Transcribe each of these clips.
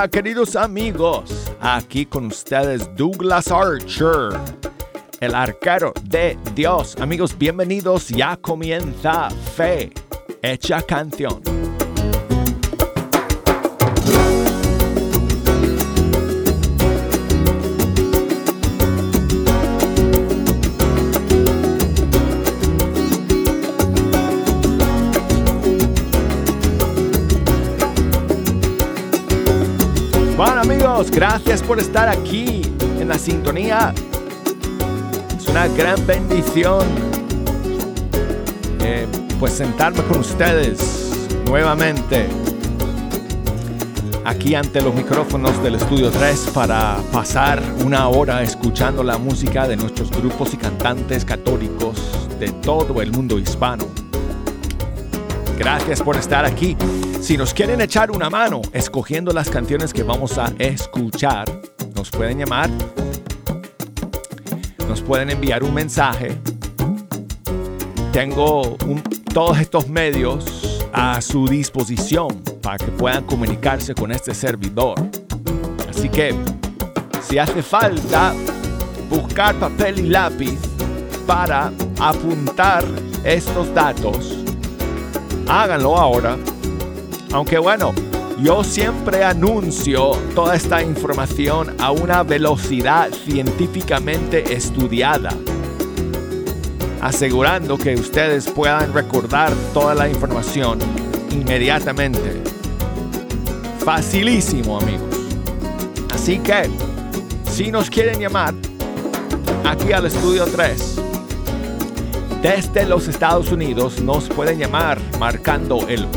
Hola queridos amigos, aquí con ustedes Douglas Archer, el arquero de Dios. Amigos, bienvenidos, ya comienza Fe Hecha Canción. Bueno amigos, gracias por estar aquí en la sintonía. Es una gran bendición pues sentarme con ustedes nuevamente aquí ante los micrófonos del Estudio 3 para pasar una hora escuchando la música de nuestros grupos y cantantes católicos de todo el mundo hispano. Gracias por estar aquí. Si nos quieren echar una mano escogiendo las canciones que vamos a escuchar, nos pueden llamar, nos pueden enviar un mensaje. Tengo todos estos medios a su disposición para que puedan comunicarse con este servidor. Así que, si hace falta buscar papel y lápiz para apuntar estos datos, háganlo ahora. Aunque bueno, yo siempre anuncio toda esta información a una velocidad científicamente estudiada, asegurando que ustedes puedan recordar toda la información inmediatamente. Facilísimo, amigos. Así que, si nos quieren llamar aquí al Estudio 3, desde los Estados Unidos nos pueden llamar marcando el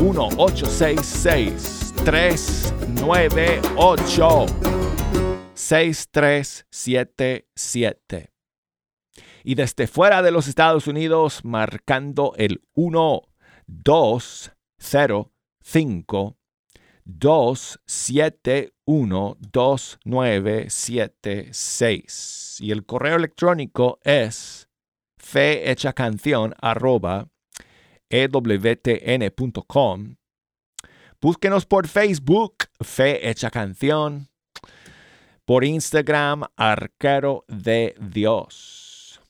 1-866-398-6377. Y desde fuera de los Estados Unidos marcando el 1-205-271-2976. Y el correo electrónico es fehechacancion@ewtn.com. Búsquenos por Facebook, Fe Hecha Canción. Por Instagram, Arquero de Dios.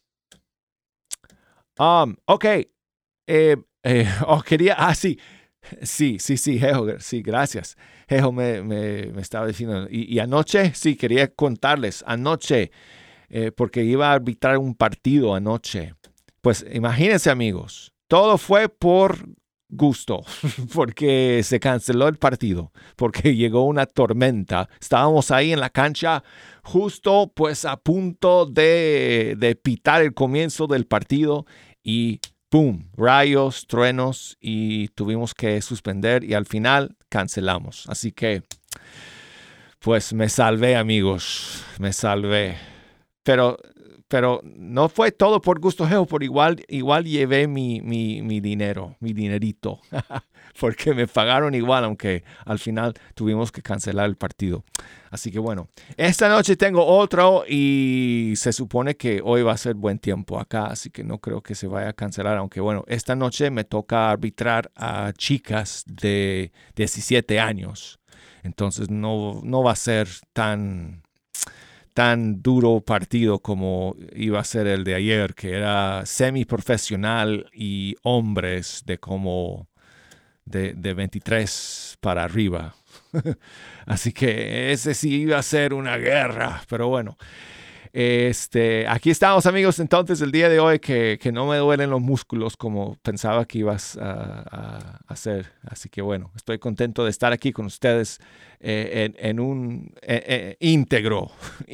Ok. Quería... Sí, Jejo, sí, gracias. Jejo me estaba diciendo. Y anoche, sí, quería contarles. Anoche... porque iba a arbitrar un partido anoche. Pues imagínense amigos, todo fue por gusto, porque se canceló el partido, porque llegó una tormenta. Estábamos ahí en la cancha justo pues a punto de pitar el comienzo del partido y ¡pum! Rayos, truenos y tuvimos que suspender y al final cancelamos. Así que pues me salvé amigos, me salvé. Pero no fue todo por gusto, Jejo, por igual llevé mi dinero, mi dinerito, porque me pagaron igual, aunque al final tuvimos que cancelar el partido. Así que bueno, esta noche tengo otro y se supone que hoy va a ser buen tiempo acá, así que no creo que se vaya a cancelar, aunque bueno, esta noche me toca arbitrar a chicas de 17 años, entonces no va a ser tan duro partido como iba a ser el de ayer, que era semiprofesional y hombres de como de 23 para arriba. Así que ese sí iba a ser una guerra, pero bueno. Aquí estamos amigos, entonces el día de hoy que no me duelen los músculos como pensaba que ibas a hacer. Así que bueno, estoy contento de estar aquí con ustedes en un íntegro,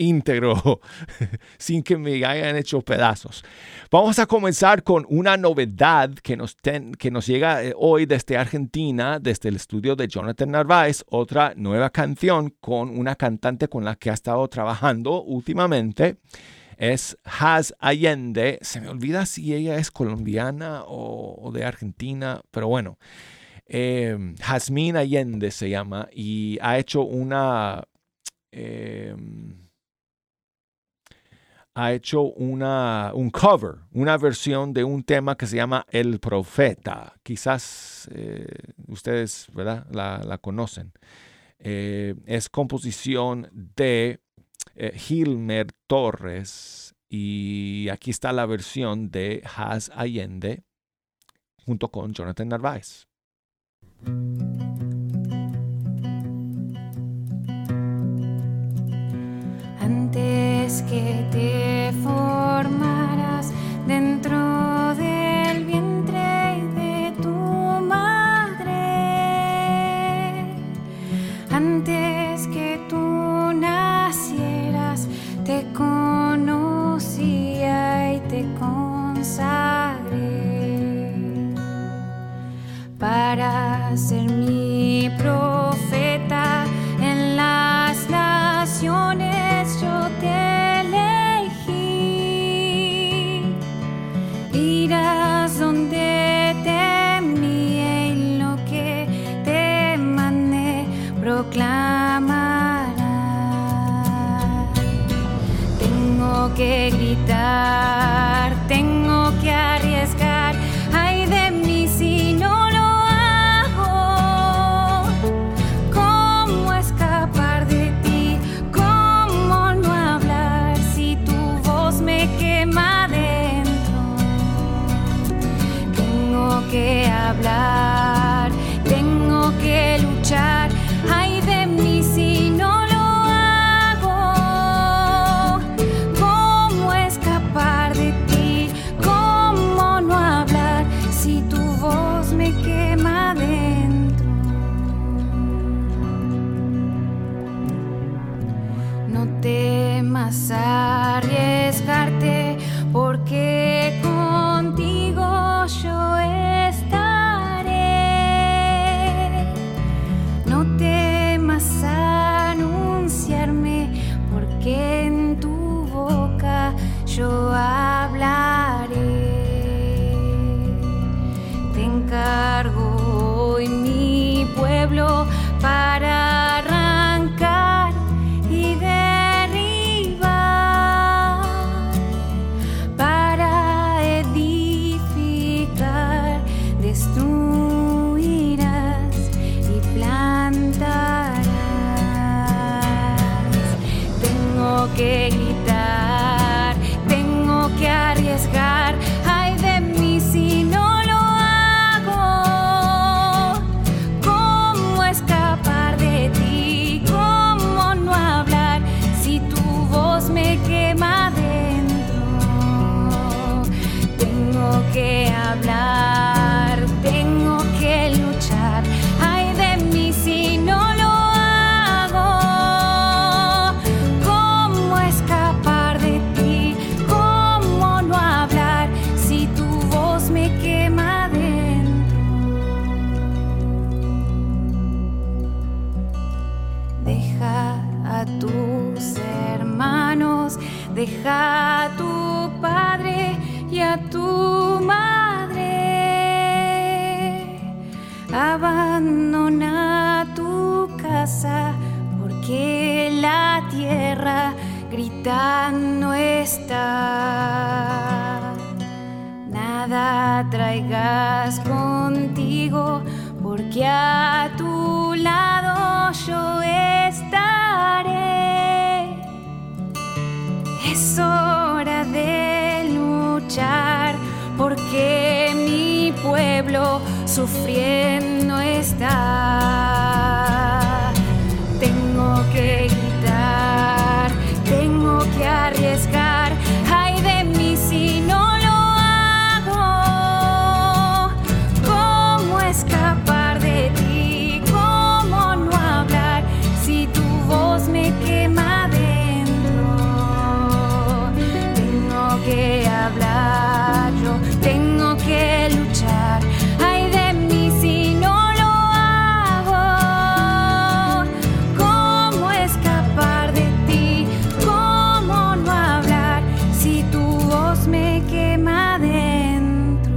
sin que me hayan hecho pedazos. Vamos a comenzar con una novedad que nos llega hoy desde Argentina, desde el estudio de Jonathan Narváez, otra nueva canción con una cantante con la que ha estado trabajando últimamente. Es Jaz Allende. Se me olvida si ella es colombiana o de Argentina, pero bueno. Jazmín Allende se llama y ha hecho un cover, una versión de un tema que se llama El Profeta. Quizás ustedes, ¿verdad? La conocen. Es composición de Gilmer Torres y aquí está la versión de Has Allende junto con Jonathan Narváez. Antes que te formaras dentro del vientre de tu madre, antes que tú nacieras, te conocía y te consagré para ser mi profeta en las naciones. Yo te elegí, irás donde te envié y lo que te mandé proclamarás. Tengo que gritar, tengo que arriesgar, ay de mí si no lo hago. ¿Cómo escapar de ti? ¿Cómo no hablar si tu voz me quema adentro? Tengo que hablar, tengo que luchar, ay de mí si no lo hago. ¿Cómo escapar de ti? ¿Cómo no hablar si tu voz me quema adentro? No temas arriesgarte, porque contigo yo estaré. No temas anunciarme, porque en tu boca yo hablaré. Te encargo hoy mi pueblo para arrancar y derribar, para edificar, destruirás y plantarás. Tengo que gritar, tengo que arriesgar, ay de mí si no lo hago. ¿Cómo escapar de ti? ¿Cómo no hablar si tu voz me quema adentro? Tengo que hablar, tengo que luchar, ay de mí si no lo hago. ¿Cómo escapar de ti? ¿Cómo no hablar si tu voz me quema adentro? Deja a tus hermanos, deja a tu padre y a tu madre. Abandona tu casa, porque la tierra gritando está. Nada traigas contigo, porque a tu lado yo estaré. Es hora de luchar, porque mi pueblo sufriendo está. Tengo que gritar, tengo que arriesgar, ay de mí si no lo hago. ¿Cómo escapar de ti? ¿Cómo no hablar si tu voz me quema adentro? Tengo que hablar, yo tengo que luchar, ay de mí si no lo hago. ¿Cómo escapar de ti? ¿Cómo no hablar si tu voz me quema adentro?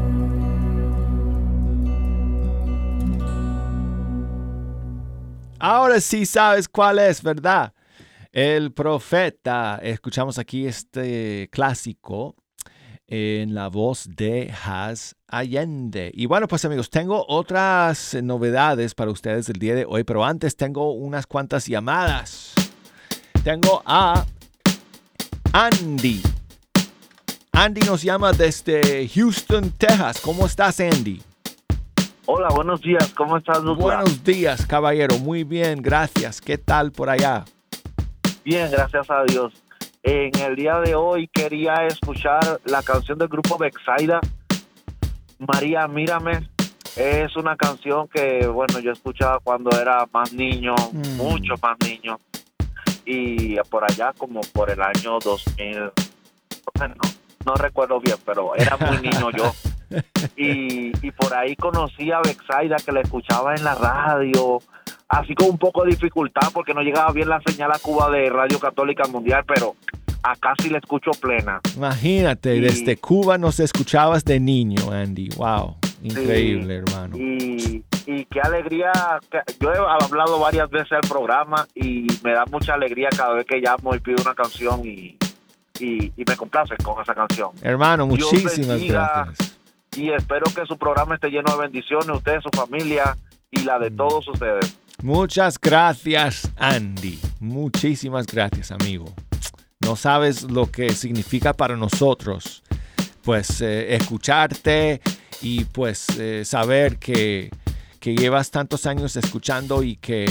Ahora sí sabes cuál es, ¿verdad? El Profeta. Escuchamos aquí este clásico en la voz de Haz Allende. Y bueno, pues amigos, tengo otras novedades para ustedes el día de hoy, pero antes tengo unas cuantas llamadas. Tengo a Andy. Andy nos llama desde Houston, Texas. ¿Cómo estás, Andy? Hola, buenos días. ¿Cómo estás, Douglas? Buenos días, caballero. Muy bien, gracias. ¿Qué tal por allá? Bien, gracias a Dios. En el día de hoy quería escuchar la canción del grupo Betsaida, María, mírame. Es una canción que, bueno, yo escuchaba cuando era más niño, mucho más niño. Y por allá como por el año 2000, bueno, no recuerdo bien, pero era muy niño yo. Y por ahí conocí a Betsaida, que la escuchaba en la radio, así con un poco de dificultad porque no llegaba bien la señal a Cuba de Radio Católica Mundial, pero acá sí la escucho plena. Imagínate, desde Cuba nos escuchabas de niño, Andy. Wow, increíble, sí, hermano. Y qué alegría. Yo he hablado varias veces del programa y me da mucha alegría cada vez que llamo y pido una canción y me complaces con esa canción. Hermano, muchísimas gracias. Y espero que su programa esté lleno de bendiciones, usted, su familia y la de todos ustedes. Muchas gracias, Andy. Muchísimas gracias, amigo. No sabes lo que significa para nosotros, pues, escucharte y pues saber que llevas tantos años escuchando y que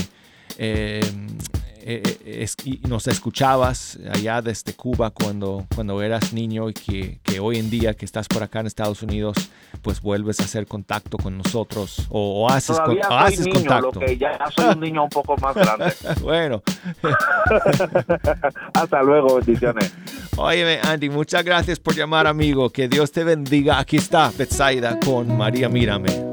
y nos escuchabas allá desde Cuba cuando eras niño y que hoy en día que estás por acá en Estados Unidos, pues vuelves a hacer contacto con nosotros o haces niño, contacto. Lo que ya soy un niño un poco más grande. Bueno. Hasta luego, bendiciones. Óyeme, Andy, muchas gracias por llamar, amigo. Que Dios te bendiga. Aquí está Betsaida con María, mírame.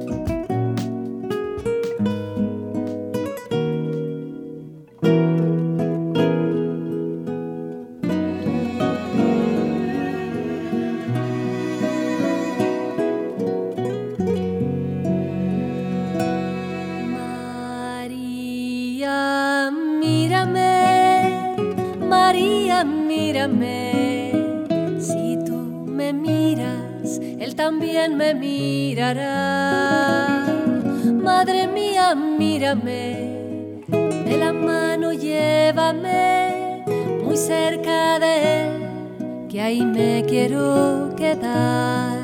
Si tú me miras, Él también me mirará. Madre mía, mírame, de la mano llévame muy cerca de Él, que ahí me quiero quedar.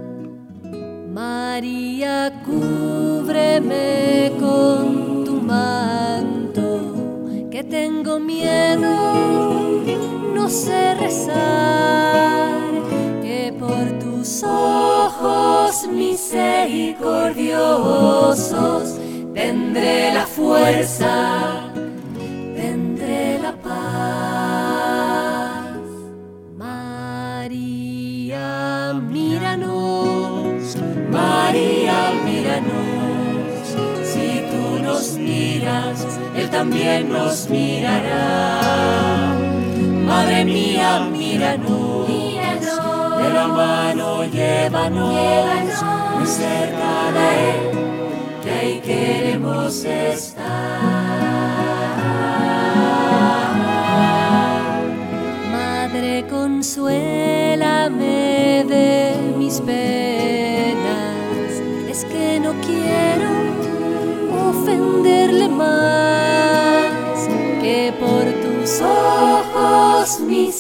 María, cúbreme con tu manto, que tengo miedo. No sé rezar, que por tus ojos misericordiosos tendré la fuerza, tendré la paz. María, míranos, María, míranos. Si tú nos miras, Él también nos mirará. Madre mía, míranos, de la mano llévanos muy cerca de Él, que ahí queremos estar. Madre, consuélame de mis penas, es que no quiero ofenderle más, que por tus ojos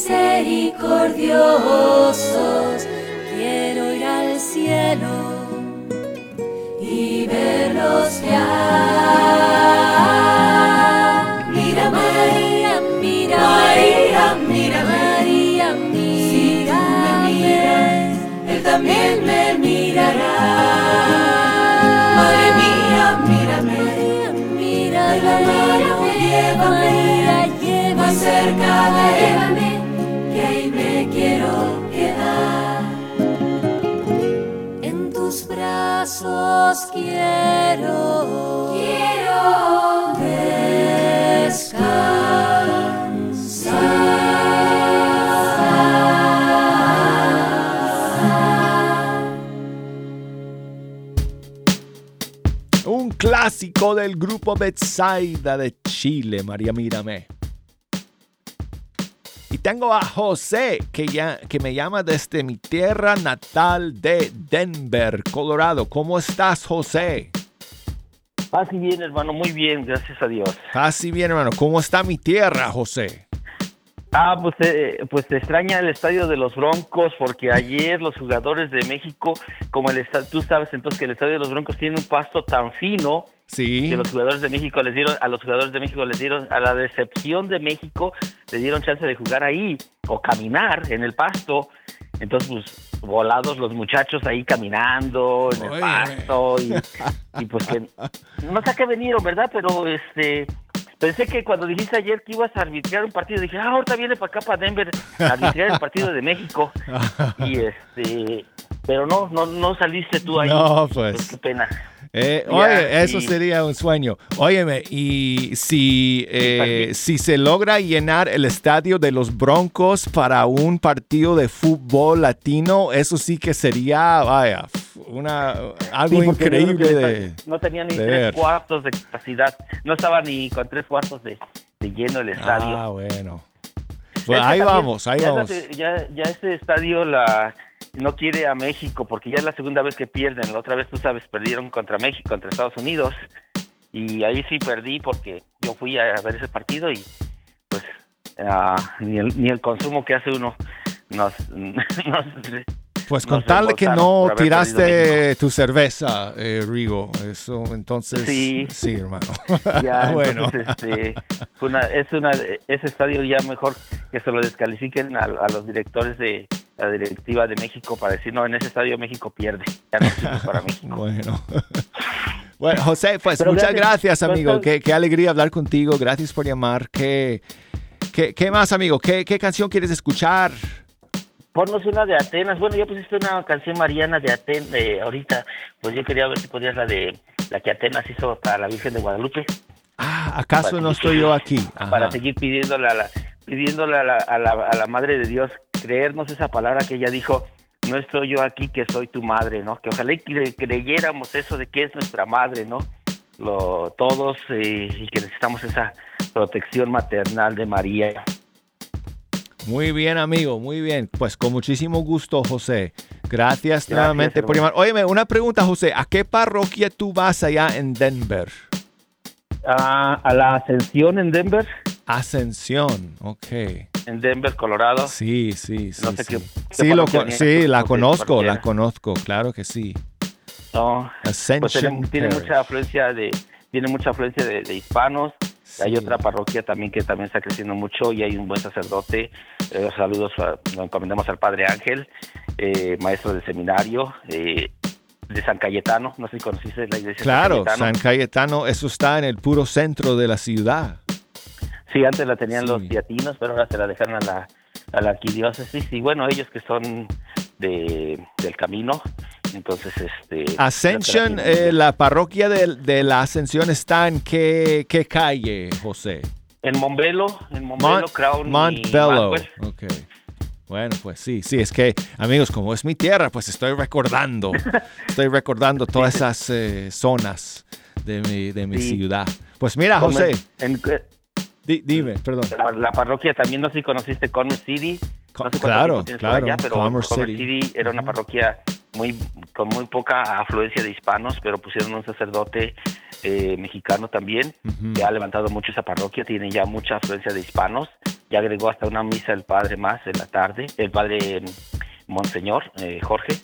misericordiosos quiero ir al cielo y verlos ya. Mira, María, mira, María, mira, María, mira. Si tú me miras, Él también me mirará. Madre mía, mírame, mira, de la mano llévame muy cerca de Él, que ahí me quiero quedar. En tus brazos quiero descansar. Un clásico del grupo Betsaida de Chile, María, mírame. Y tengo a José, que me llama desde mi tierra natal de Denver, Colorado. ¿Cómo estás, José? Así bien, hermano, muy bien, gracias a Dios. Así bien, hermano. ¿Cómo está mi tierra, José? Pues te extraña el estadio de los Broncos, porque ayer los jugadores de México, como tú sabes entonces que el estadio de los Broncos tiene un pasto tan fino, sí, que a los jugadores de México les dieron, a la decepción de México, les dieron chance de jugar ahí o caminar en el pasto. Entonces, pues, volados los muchachos ahí caminando en el pasto y pues que no sé a qué vinieron, ¿verdad? Pero pensé que cuando dijiste ayer que ibas a arbitrar un partido, dije, ahorita viene para acá, para Denver, a arbitrar el partido de México. Y pero no saliste tú ahí. No, pues. Qué pena. Eso sería un sueño. Óyeme, y si se logra llenar el estadio de los Broncos para un partido de fútbol latino, eso sí que sería, algo increíble no tenía ni 3/4 de capacidad, no estaba ni con 3/4 de lleno el estadio. Bueno. Pues ahí vamos. Ya ese estadio no quiere a México porque ya es la segunda vez que pierden. La otra vez, tú sabes, perdieron contra México, contra Estados Unidos. Y ahí sí perdí porque yo fui a ver ese partido y pues ni el consumo que hace uno nos pues con tal de que no tiraste tu cerveza, Rigo, eso entonces sí hermano. Ya, bueno. Entonces, ese estadio ya mejor que se lo descalifiquen a los directores de la directiva de México para decir, no, en ese estadio México pierde, ya no sirve para México. Bueno, José, pues pero muchas gracias amigo, qué alegría hablar contigo, gracias por llamar. ¿Qué más, amigo? ¿Qué canción quieres escuchar? Ponnos una de Atenas. Bueno, ya pusiste una canción mariana de Atenas ahorita. Pues yo quería ver si podías la que Atenas hizo para la Virgen de Guadalupe. ¿Acaso no estoy yo aquí? Ajá. Para seguir pidiéndole a la Madre de Dios, creernos esa palabra que ella dijo, no estoy yo aquí, que soy tu madre, ¿no? Que ojalá creyéramos eso de que es nuestra madre, ¿no? Todos y que necesitamos esa protección maternal de María. Muy bien, amigo, muy bien. Pues con muchísimo gusto, José. Gracias nuevamente por llamar. Óyeme, una pregunta, José. ¿A qué parroquia tú vas allá en Denver? A la Ascensión en Denver. Ascensión, ok. En Denver, Colorado. Sí. No sé qué la conozco, claro que sí. No, Ascension pues tiene mucha afluencia de hispanos. Sí. Hay otra parroquia también que también está creciendo mucho y hay un buen sacerdote. Saludos, nos encomendamos al Padre Ángel, maestro de seminario de San Cayetano. No sé si conociste la iglesia. Claro, San Cayetano, eso está en el puro centro de la ciudad. Sí, antes la tenían los teatinos, pero ahora se la dejaron a la arquidiócesis. Y bueno, ellos que son del camino. Entonces, Ascension, la parroquia de la Ascensión está en qué calle, José? En Montbello, Crown Montbello. Okay. Bueno, pues sí, es que, amigos, como es mi tierra, pues estoy recordando todas esas zonas de mi ciudad. Pues mira, José, dime, perdón. La parroquia también, no sé si conociste Commerce City. Claro, allá, pero Commerce City era una parroquia con muy poca afluencia de hispanos, pero pusieron un sacerdote mexicano también, que ha levantado mucho esa parroquia, tiene ya mucha afluencia de hispanos, ya agregó hasta una misa el padre más en la tarde, el padre Monseñor Jorge,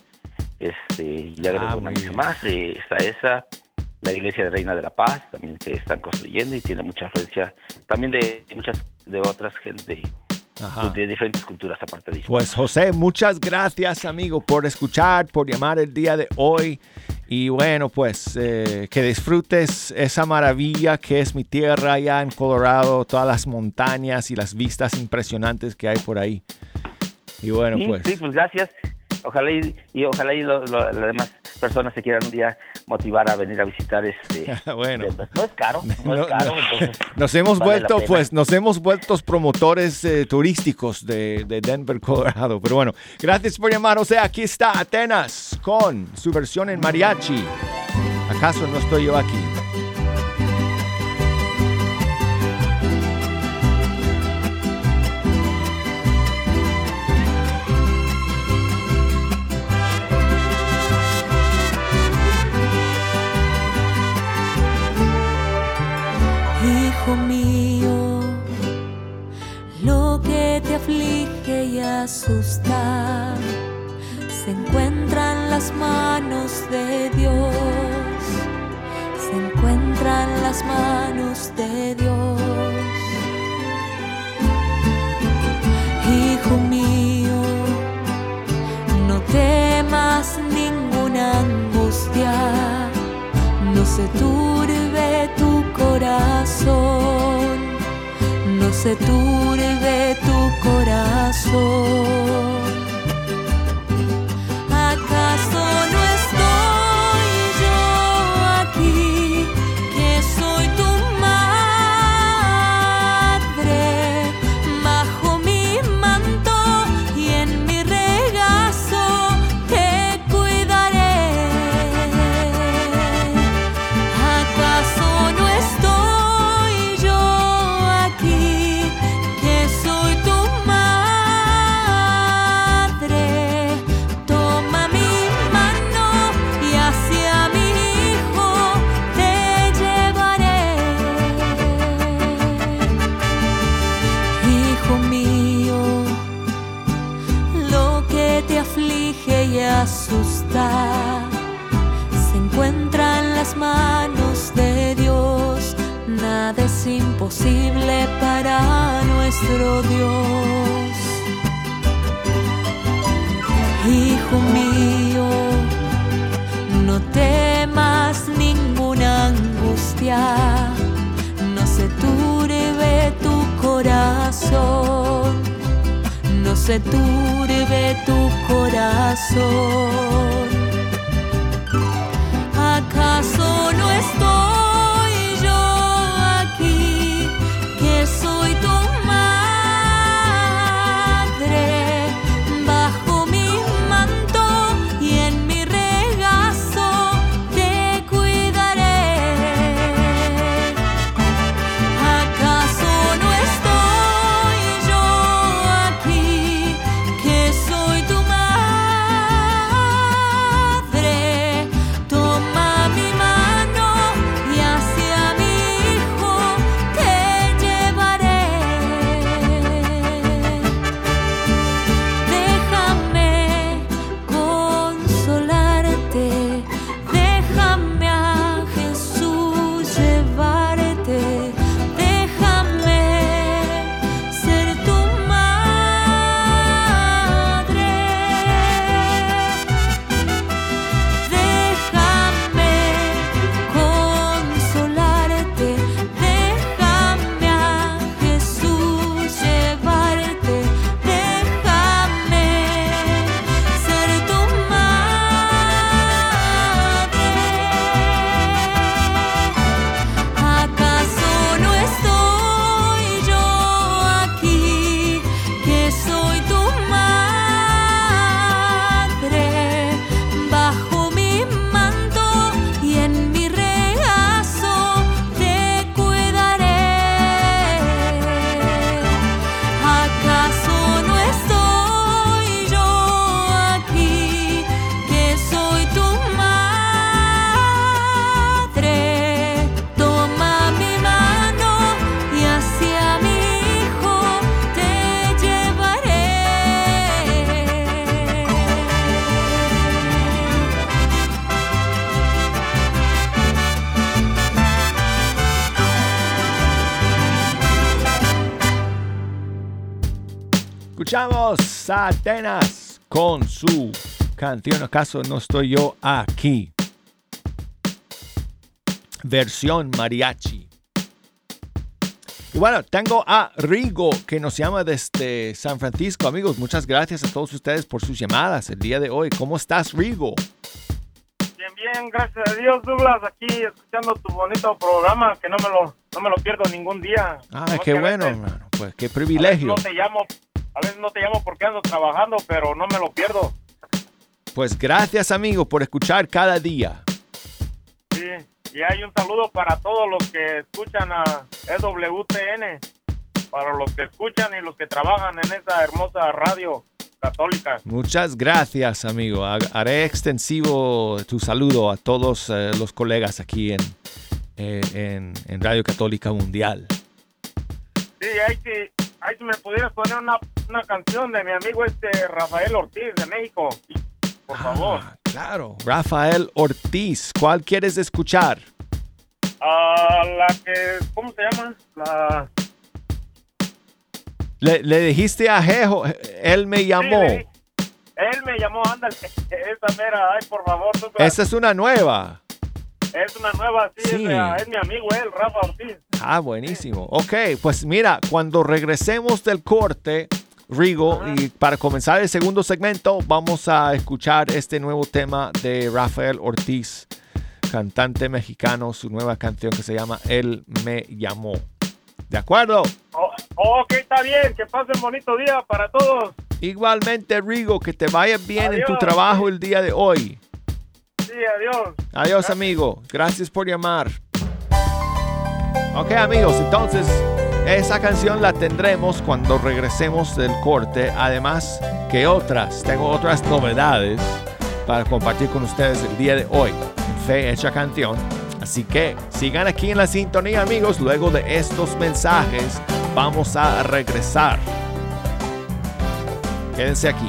ya agregó una misa más, está esa, la iglesia de Reina de la Paz, también que están construyendo y tiene mucha afluencia, también de otras gente de diferentes culturas aparte de eso. Pues José, muchas gracias amigo por escuchar, por llamar el día de hoy y bueno pues que disfrutes esa maravilla que es mi tierra allá en Colorado, todas las montañas y las vistas impresionantes que hay por ahí. Y bueno pues. Sí, pues gracias. Ojalá las demás personas se quieran un día motivar a venir a visitar bueno, no es caro, entonces nos hemos vuelto promotores turísticos de Denver, Colorado. Pero bueno, gracias por llamar. O sea, aquí está Atenas con su versión en mariachi. ¿Acaso no estoy yo aquí? asusta se encuentra en las manos de Dios. Se encuentra en las manos de Dios. Hijo mío, no temas ninguna angustia, no se turbe tu corazón, no se turbe tu corazón. ¿Acaso no estoy yo aquí, que soy tu madre? Bajo mi manto y en mi regazo te cuidaré. ¿Acaso no estoy yo aquí, que soy tu madre? Toma mi mano y hacia mi hijo te llevaré. Hijo mío, lo que te aflige y asusta se encuentra en las manos de Dios. Nada es imposible para nuestro Dios. Hijo mío, no temas ninguna angustia, no se turbe tu corazón, no se turbe tu corazón. ¿Acaso no estoy yo aquí, que soy tu madre? Bajo mi manto y en mi regazo te cuidaré. ¿Acaso no estoy yo aquí, que soy tu madre? Toma mi mano y hacia mi hijo te llevaré. Déjame consolarte, déjame a Jesús llevarte, déjame ser tu madre. Déjame consolarte, déjame a Jesús llevarte, déjame ser tu madre. ¿Acaso no estoy yo aquí, que soy tu madre? Bajo mi manto y en mi regazo te cuidaré. ¿Acaso no estoy yo aquí, que soy tu madre? Toma mi mano y hacia mi hijo te llevaré. Escuchamos a Atenas con su canción ¿Acaso no estoy yo aquí? Versión mariachi. Y bueno, tengo a Rigo que nos llama desde San Francisco. Amigos, muchas gracias a todos ustedes por sus llamadas el día de hoy. ¿Cómo estás, Rigo? Bien, bien, gracias a Dios, Douglas, aquí escuchando tu bonito programa, que no me lo pierdo ningún día. Ah, Nomás qué que a bueno, veces- hermano. Pues qué privilegio. A veces no te llamo porque ando trabajando, pero no me lo pierdo. Pues gracias, amigo, por escuchar cada día. Sí, y hay un saludo para todos los que escuchan a EWTN, para los que escuchan y los que trabajan en esa hermosa radio católica. Muchas gracias, amigo. Haré extensivo tu saludo a todos los colegas aquí en Radio Católica Mundial. Sí, ahí si me pudieras poner una una canción de mi amigo Rafael Ortiz de México, por favor. Claro, Rafael Ortiz, ¿cuál quieres escuchar? La que, ¿cómo se llama? Le dijiste a Jejo, él me llamó. Sí, él me llamó, ándale, esa mera, ay, por favor. Esa es una nueva. Es una nueva, sí. Sí. Es mi amigo, Rafa Ortiz. Buenísimo. Ok, pues mira, cuando regresemos del corte, Rigo, y para comenzar el segundo segmento, vamos a escuchar este nuevo tema de Rafael Ortiz, cantante mexicano, su nueva canción que se llama Él me llamó. ¿De acuerdo? Ok, está bien. Que pasen bonito día para todos. Igualmente, Rigo, que te vaya bien. Adiós. En tu trabajo el día de hoy. Sí, adiós. Adiós, amigo. Gracias por llamar. Ok, amigos, entonces esa canción la tendremos cuando regresemos del corte. Además que tengo otras novedades para compartir con ustedes el día de hoy en Fe Hecha Canción. Así que sigan aquí en la sintonía, amigos. Luego de estos mensajes vamos a regresar. Quédense aquí.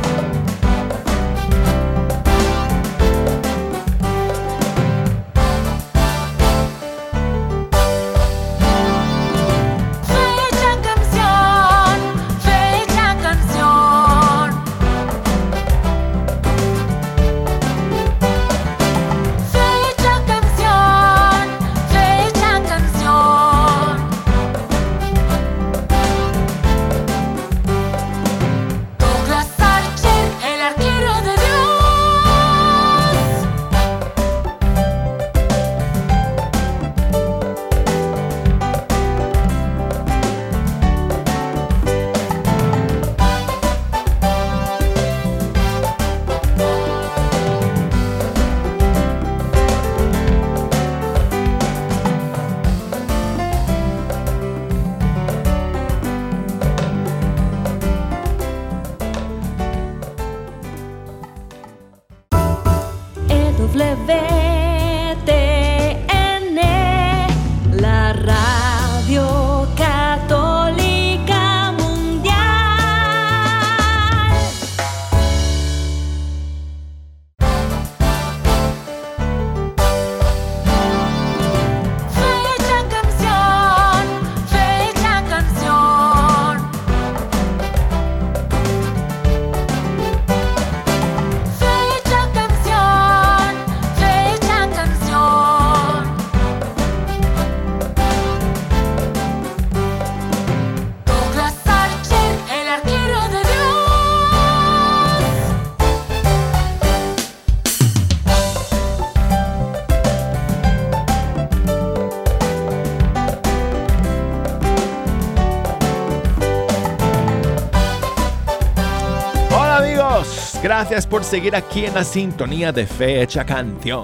Gracias por seguir aquí en la sintonía de Fe Hecha Canción.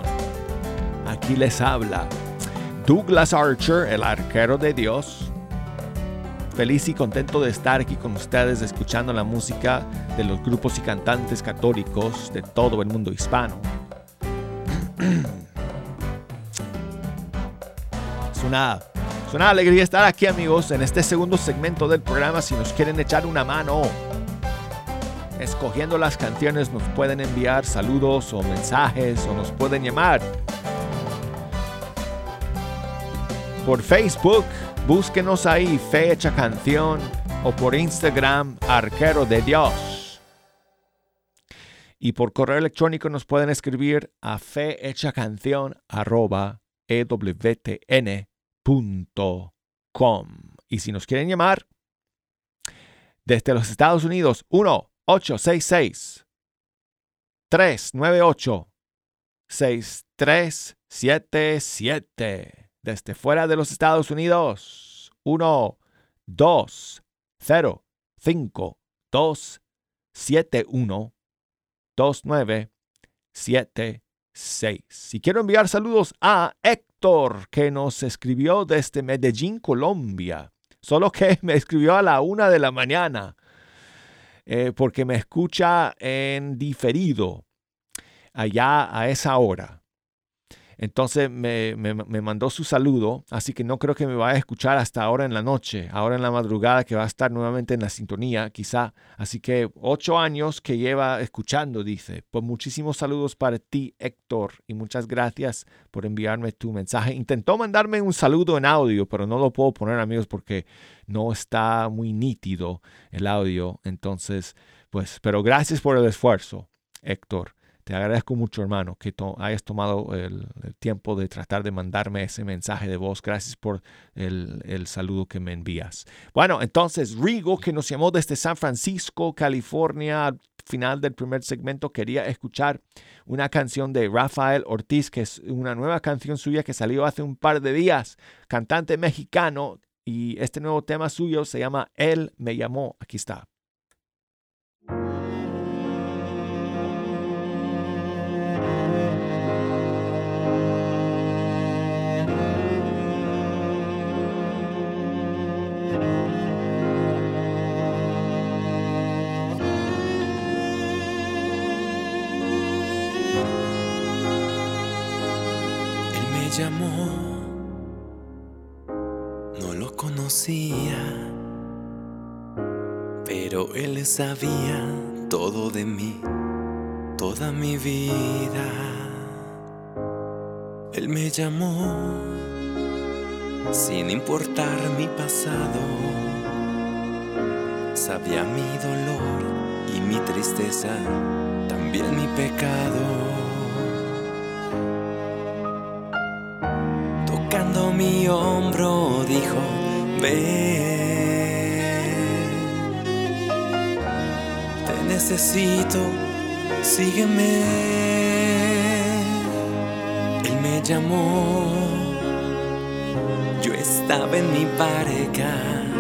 Aquí les habla Douglas Archer, el arquero de Dios. Feliz y contento de estar aquí con ustedes escuchando la música de los grupos y cantantes católicos de todo el mundo hispano. Es una alegría estar aquí, amigos, en este segundo segmento del programa. Si nos quieren echar una mano escogiendo las canciones, nos pueden enviar saludos o mensajes o nos pueden llamar por Facebook. Búsquenos ahí, Fe Hecha Canción, o por Instagram, Arquero de Dios. Y por correo electrónico nos pueden escribir a fehechacancion@ewtn.com. Y si nos quieren llamar desde los Estados Unidos, 1-866-398-6377. Desde fuera de los Estados Unidos, 1-205-271-2976. Y quiero enviar saludos a Héctor, que nos escribió desde Medellín, Colombia. Solo que me escribió a la 1 de la mañana. Porque me escucha en diferido allá a esa hora. Entonces me mandó su saludo, así que no creo que me vaya a escuchar hasta ahora en la noche, ahora en la madrugada, que va a estar nuevamente en la sintonía, quizá. Así que 8 años que lleva escuchando, dice. Pues muchísimos saludos para ti, Héctor, y muchas gracias por enviarme tu mensaje. Intentó mandarme un saludo en audio, pero no lo puedo poner, amigos, porque no está muy nítido el audio. Entonces, pues, pero gracias por el esfuerzo, Héctor. Te agradezco mucho, hermano, que hayas tomado el tiempo de tratar de mandarme ese mensaje de voz. Gracias por el saludo que me envías. Bueno, entonces, Rigo, que nos llamó desde San Francisco, California, al final del primer segmento, quería escuchar una canción de Rafael Ortiz, que es una nueva canción suya que salió hace un par de días, cantante mexicano, y este nuevo tema suyo se llama Él me llamó. Aquí está. Llamó, no lo conocía, pero él sabía todo de mí, toda mi vida. Él me llamó sin importar mi pasado, sabía mi dolor y mi tristeza, también mi pecado. Mi hombro dijo, ven, te necesito, sígueme. Él me llamó, yo estaba en mi barca,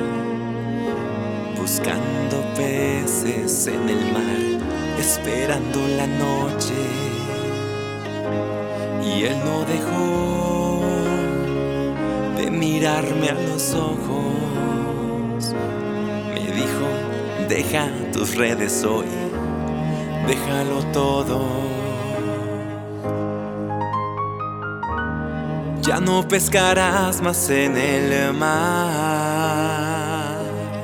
buscando peces en el mar, esperando la noche, y él no dejó de mirarme a los ojos. Me dijo, deja tus redes hoy, déjalo todo. Ya no pescarás más en el mar,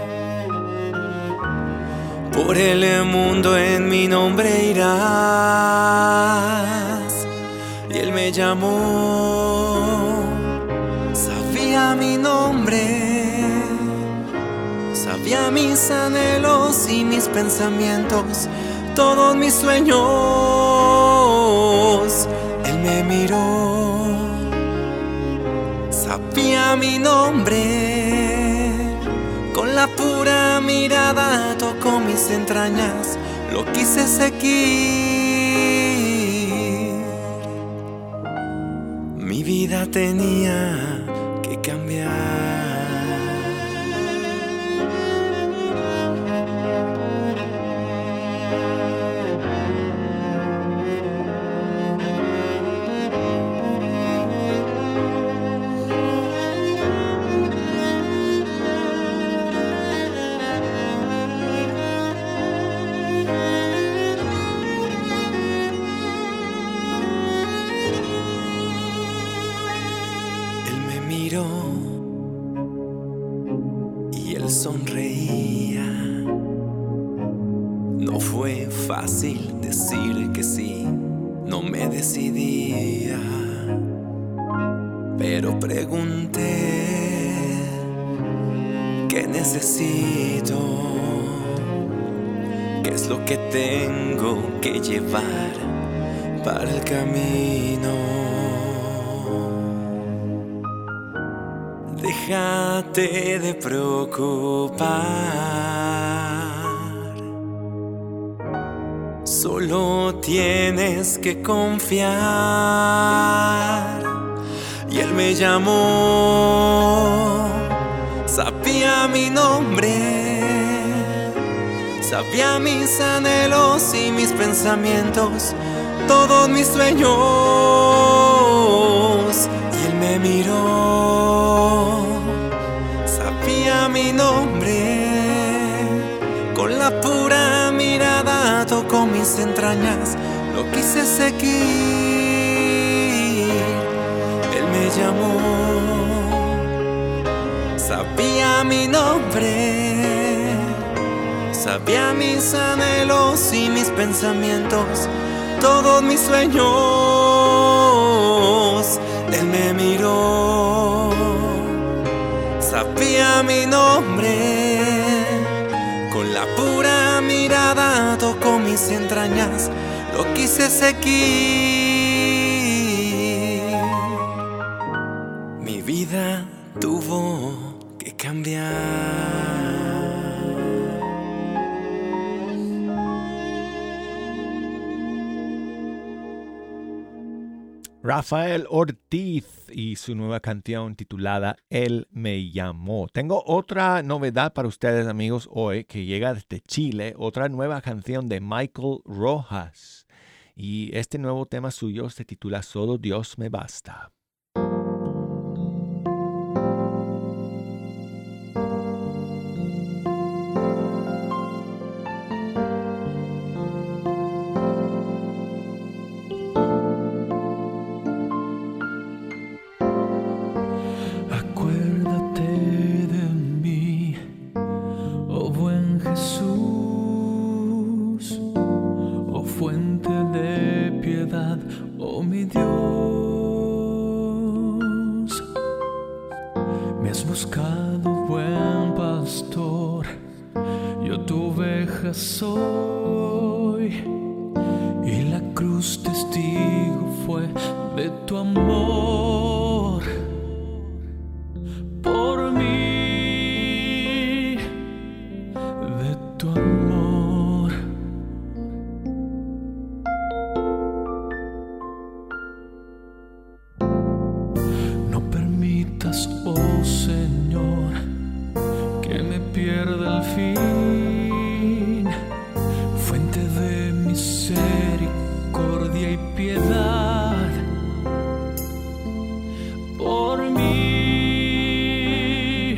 por el mundo en mi nombre irás. Y él me llamó, sabía mi nombre, sabía mis anhelos y mis pensamientos, todos mis sueños. Él me miró, sabía mi nombre, con la pura mirada tocó mis entrañas, lo quise seguir. Mi vida tenía que cambiar. Y él sonreía. No fue fácil decir que sí, no me decidía, pero pregunté, ¿qué necesito? ¿Qué es lo que tengo que llevar para el camino? Déjate de preocupar, solo tienes que confiar. Y él me llamó, sabía mi nombre, sabía mis anhelos y mis pensamientos, todos mis sueños. Y él me miró, sabía mi nombre, con la pura mirada tocó mis entrañas, lo quise seguir. me llamó. Sabía mi nombre, sabía mis anhelos y mis pensamientos, todos mis sueños. Él me miró, sabía mi nombre, con la pura mirada tocó mis entrañas, lo quise seguir. Mi vida tuvo que cambiar. Rafael Ortiz y su nueva canción titulada Él me llamó. Tengo otra novedad para ustedes, amigos, hoy que llega desde Chile, otra nueva canción de Michael Rojas. Y este nuevo tema suyo se titula Solo Dios me basta. Oh mi Dios, me has buscado, buen pastor, yo tu oveja soy, y la cruz testigo fue de tu amor por mí, de tu amor. Oh Señor, que me pierda el fin, fuente de misericordia y piedad por mí.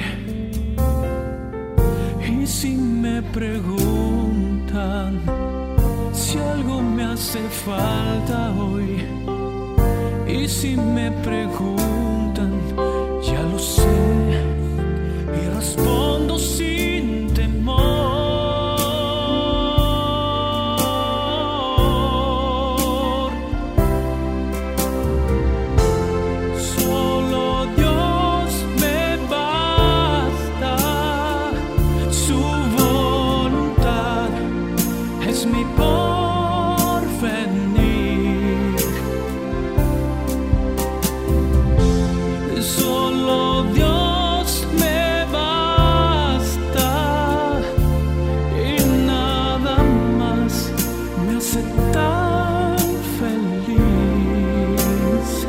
Y si me preguntan si algo me hace falta hoy, y si me preguntan, ya lo sé y respondo sin temor. Solo Dios me basta, su voluntad es mi porvenir. Solo Dios me basta y nada más me hace tan feliz.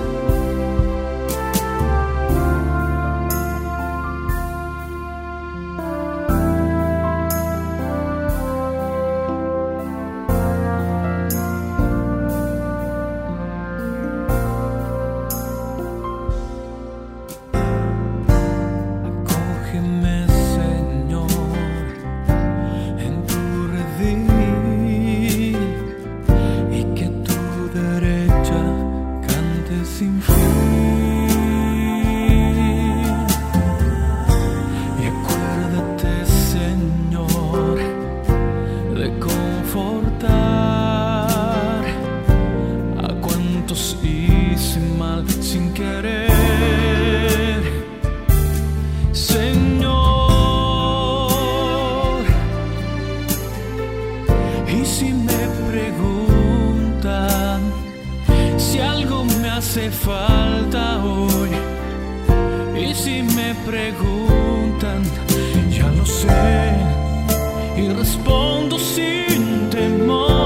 Hace falta hoy, y si me preguntan, ya lo sé y respondo sin temor.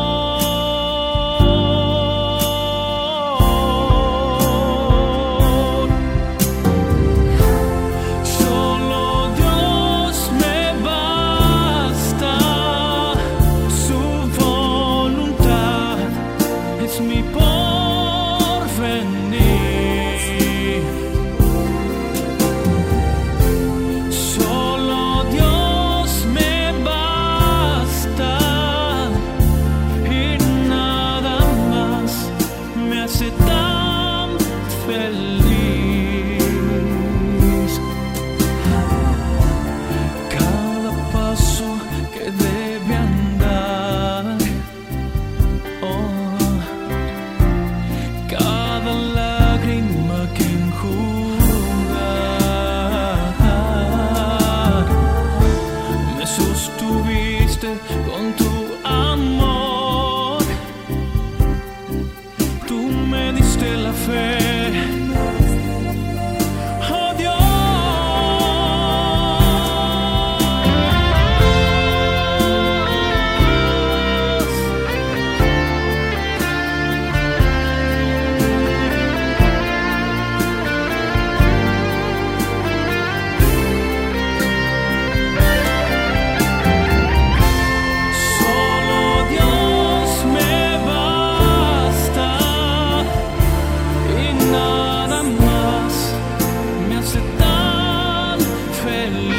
Solo Dios me basta, su voluntad es mi Solo Dios me basta y nada más me hace tan feliz. diste la fe. Oh Dios. Solo Dios me basta y nada más me hace tan feliz.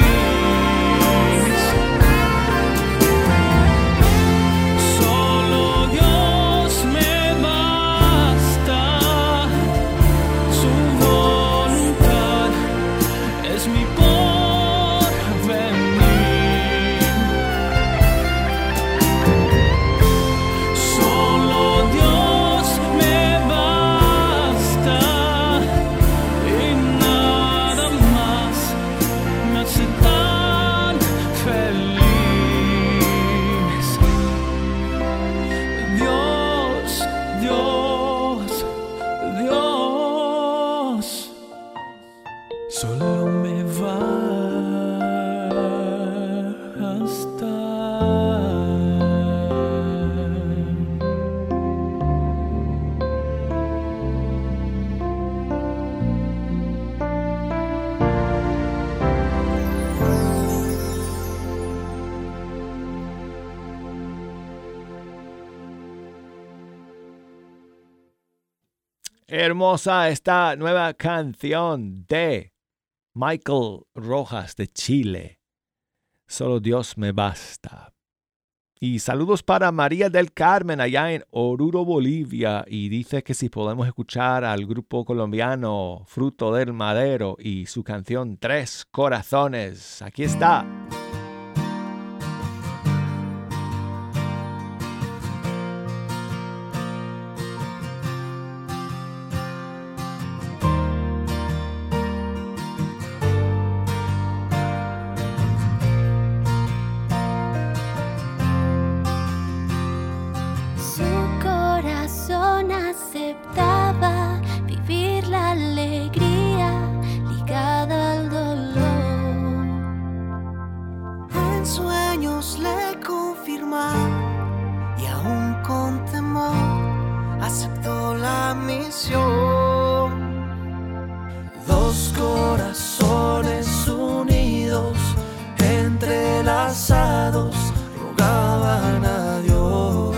Solo Dios me basta, su voluntad es mi porvenir. Solo Dios me basta y nada más me hace tan feliz. Dios, Dios, Dios, solo me basta. Hermosa esta nueva canción de Michael Rojas de Chile. Solo Dios me basta. Y saludos para María del Carmen allá en Oruro, Bolivia. Y dice que si podemos escuchar al grupo colombiano Fruto del Madero y su canción Tres Corazones. Aquí está. Su corazón aceptaba vivir la alegría ligada al dolor. En sueños le confirmaron y aún con temor aceptó la misión. Dos corazones unidos, entrelazados, rogaban a Dios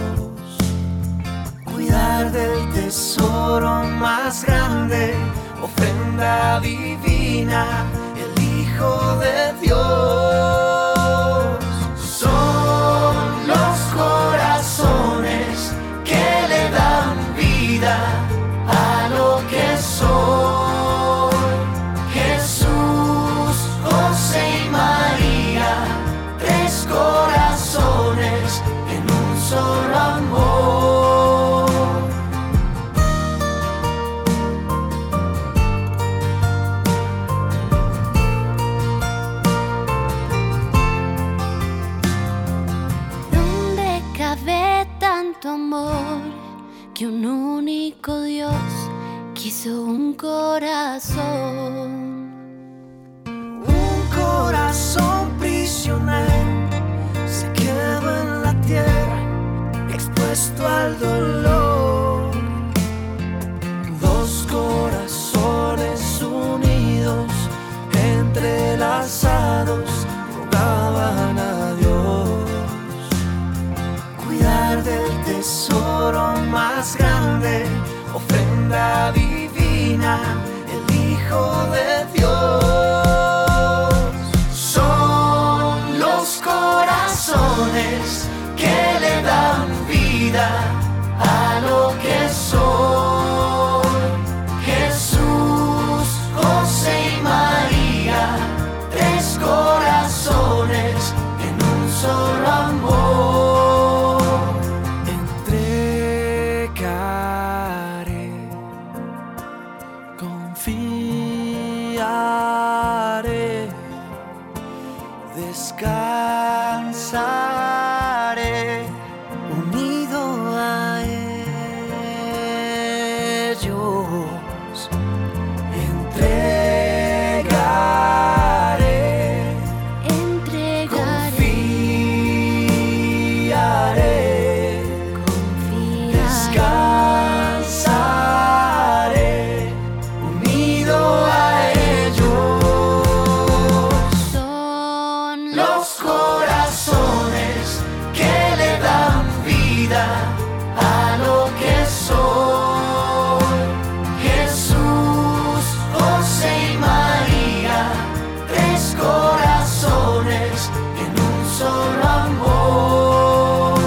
cuidar del tesoro más grande, ofrenda divina, el Hijo de Dios. Son los corazones que le dan vida a lo que soy. Jesús, José y María, tres corazones en un solo amor. ¿Dónde cabe tanto amor que un único Dios quiso un corazón? Un corazón prisionero se quedó en la tierra, expuesto al dolor. Dos corazones unidos, entrelazados, rogaban a Dios cuidar del tesoro más grande, ofrenda divina, el Hijo de Dios. Son los corazones que le dan vida a lo que soy. Jesús, José y María, tres corazones en un solo amor. Entregaré, confiaré, descansaré unido a Él. ellos entregaré, confiaré, descansaré unido a ellos. Son Los corazones que le dan vida a lo que soy. Jesús, José y María, tres corazones en un solo amor.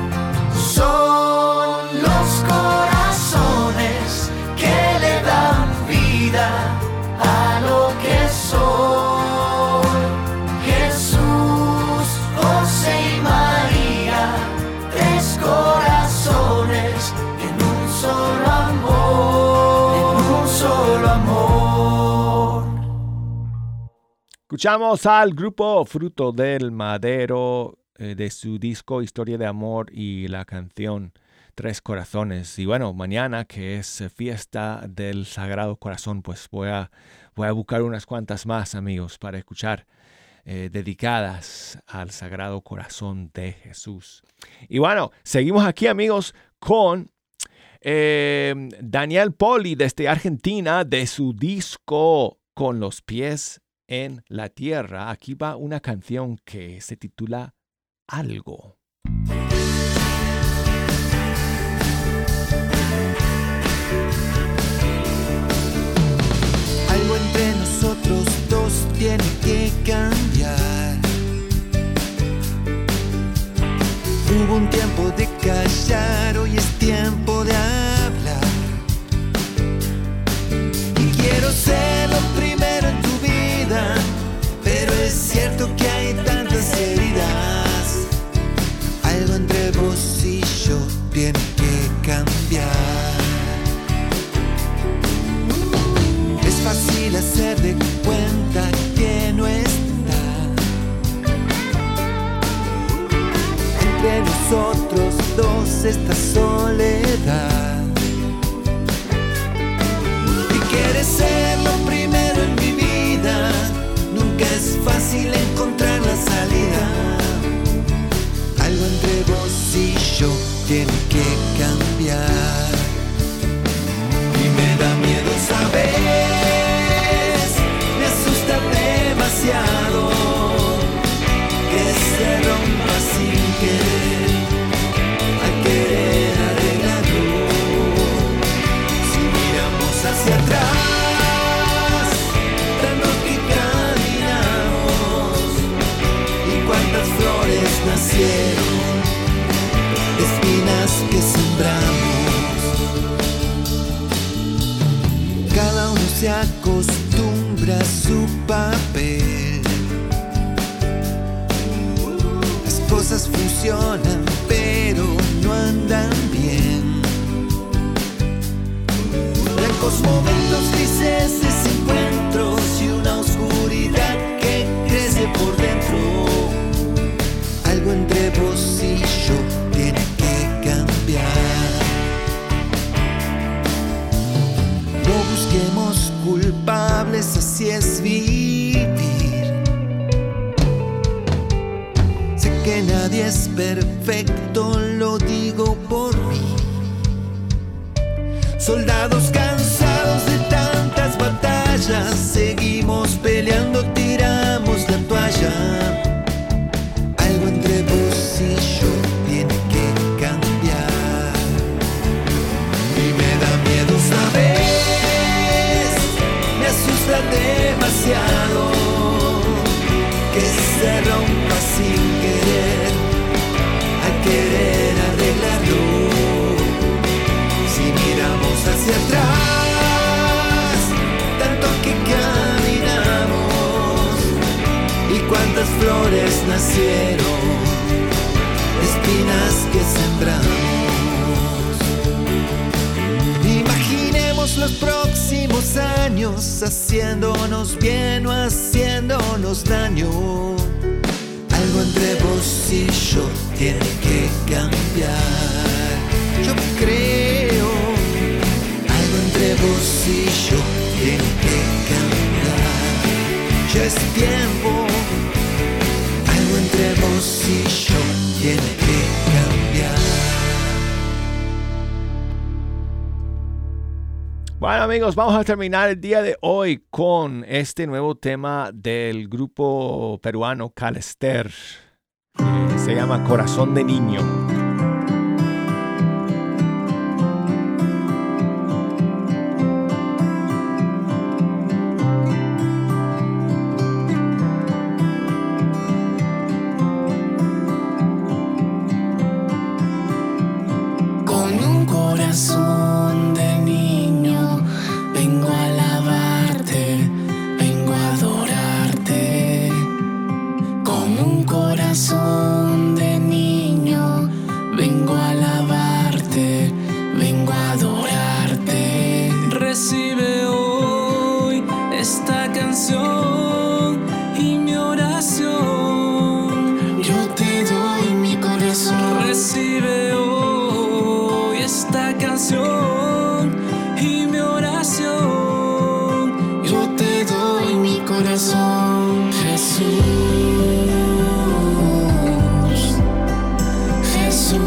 Son los corazones que le dan vida a lo que soy. Jesús, José y María, tres corazones en un solo amor, en un solo amor. Escuchamos al grupo Fruto del Madero de su disco Historia de Amor y la canción Tres Corazones. Y bueno, mañana que es fiesta del Sagrado Corazón, pues voy a buscar unas cuantas más, amigos, para escuchar dedicadas al Sagrado Corazón de Jesús. Y bueno, seguimos aquí, amigos, con Daniel Poli desde Argentina, de su disco Con los pies en la tierra. Aquí va una canción que se titula Algo. Algo entre nosotros dos tiene que cambiar. Hubo un tiempo de callar, hoy es tiempo de hablar. Y quiero ser lo primero en tu vida, pero es cierto que hay tantas heridas. Algo entre vos y yo tiene que cambiar. Es fácil hacer de cuenta que no está entre nosotros dos esta soledad. Y quieres ser lo primero en mi vida, nunca es fácil encontrar la salida. Algo entre vos y yo tiene que cambiar. Y me da miedo saber, me asusta demasiado que se rompa sin querer, a querer arreglarlo. Si miramos hacia atrás, tanto que caminamos, y cuántas flores nacieron, espinas que sembramos. Cada uno se acostumbra a su papel. Las cosas funcionan, pero no andan bien. Blancos momentos, grises desencuentros y una oscuridad que crece por dentro. Algo entre vos y yo tiene que cambiar. No busquemos culpables, así es vivir. Sé que nadie es perfecto, lo digo por mí. Soldados cansados de tantas batallas, seguimos peleando, tiramos la toalla. Algo entre vos y yo tiene que cambiar. Y me da miedo saber, me asusta demasiado que se rompa sin querer, a querer arreglarlo. Si miramos hacia atrás, tanto que caminamos, y cuántas flores nacieron, espinas que sembramos. Imaginemos los próximos años haciéndonos bien o haciéndonos daño. Algo entre vos y yo tiene que cambiar. Yo creo, algo Bueno amigos, vamos a terminar el día de hoy con este nuevo tema del grupo peruano Calester. Se llama Corazón de Niño. Con un corazón de niño vengo a alabarte, vengo a adorarte. Con un corazón de niño vengo a alabarte, vengo a adorarte. Recibe hoy esta canción y mi oración. Yo te doy mi corazón. Recibe hoy esta canción y mi oración. Yo te doy mi corazón, Jesús. Jesús.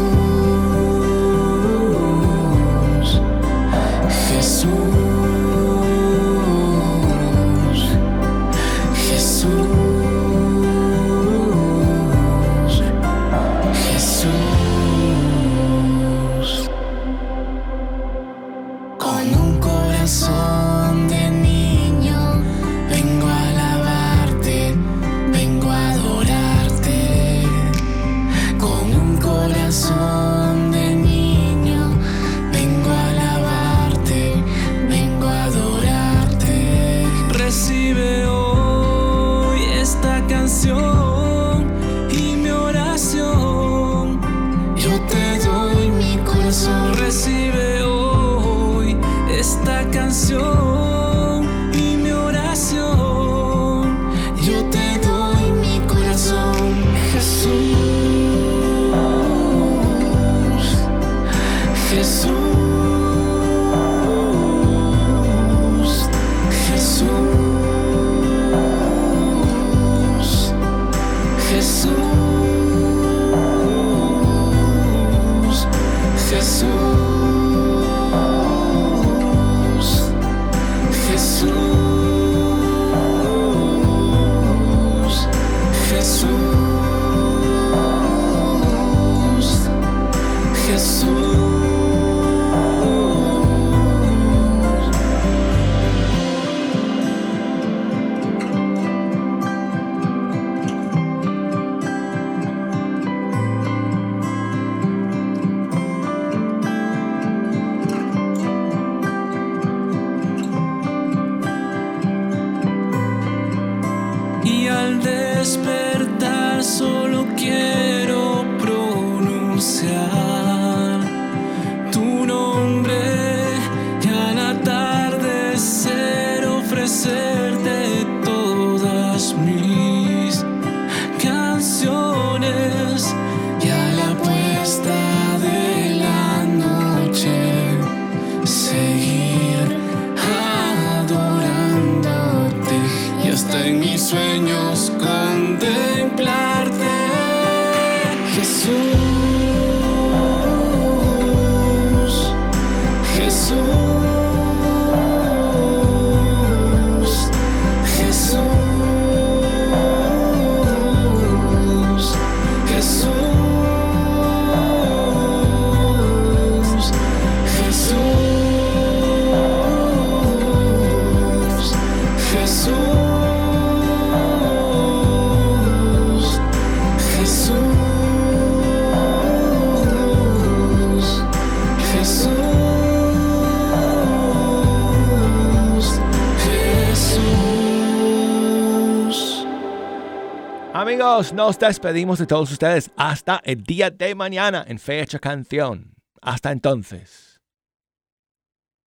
Jesús. Jesús. Jesús. Con un corazón de niño vengo a alabarte, vengo a adorarte. Con un corazón de niño vengo a alabarte, vengo a adorarte. Recibe hoy esta canción y mi oración. Yo te doy mi corazón. Recibe hoy esta canción y mi oración. Yo te doy mi corazón, Jesús. Jesús. Jesús. Jesús. Y al despertar solo quiero pronunciar tu nombre y al atardecer ofrecerte todas mis canciones y a la puesta de la noche seguir adorándote y hasta en mis sueños contemplarte, Jesús. Jesús. Jesús. Jesús. Jesús. Amigos, nos despedimos de todos ustedes hasta el día de mañana en Fecha Canción. Hasta entonces.